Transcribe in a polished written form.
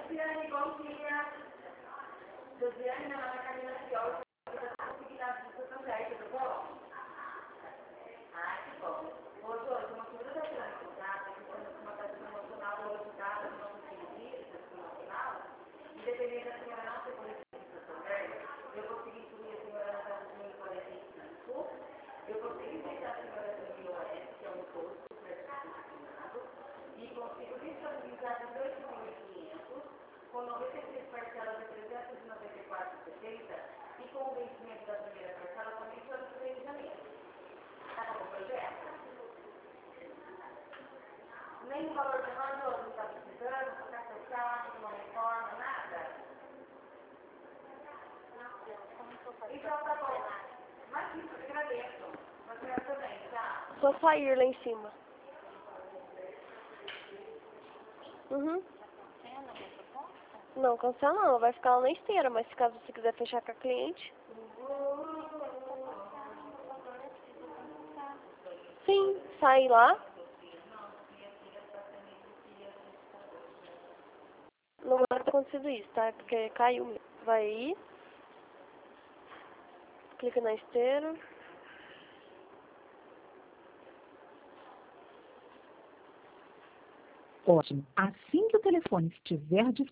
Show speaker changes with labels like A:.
A: Luciane, bom dia. Luciane, meu nome é Camila Fiol, eu estou conseguindo as dicas também, tudo bom? Ah, que bom. Hoje, uma coisa da grande contato, que estamos com uma taxa promocional hoje, tá? No nosso serviço promocional, independente da senhora não ter conhecido também, eu consegui incluir a senhora na taxa de 1045, eu consegui deixar a senhora de IOS, que é um custo pré-determinado, e consigo disponibilizar de 2.500, com 96 parcelas de 394,70 e com o vencimento da primeira parcela somente no 3 de janeiro. Está com o projeto? Nem o valor de nós não está precisando, não está fechado, não reforma, nada. Então tá bom. Mas isso, eu agradeço. Você também, tá?
B: Só sair lá em cima. Uhum. Não, cancela não, ela vai ficar lá na esteira, mas se caso você quiser fechar com a cliente. Sim, sai lá. Não vai ter acontecido isso, tá? É porque caiu mesmo. Vai aí. Clica na esteira.
C: Ótimo. Assim que o telefone estiver disponível,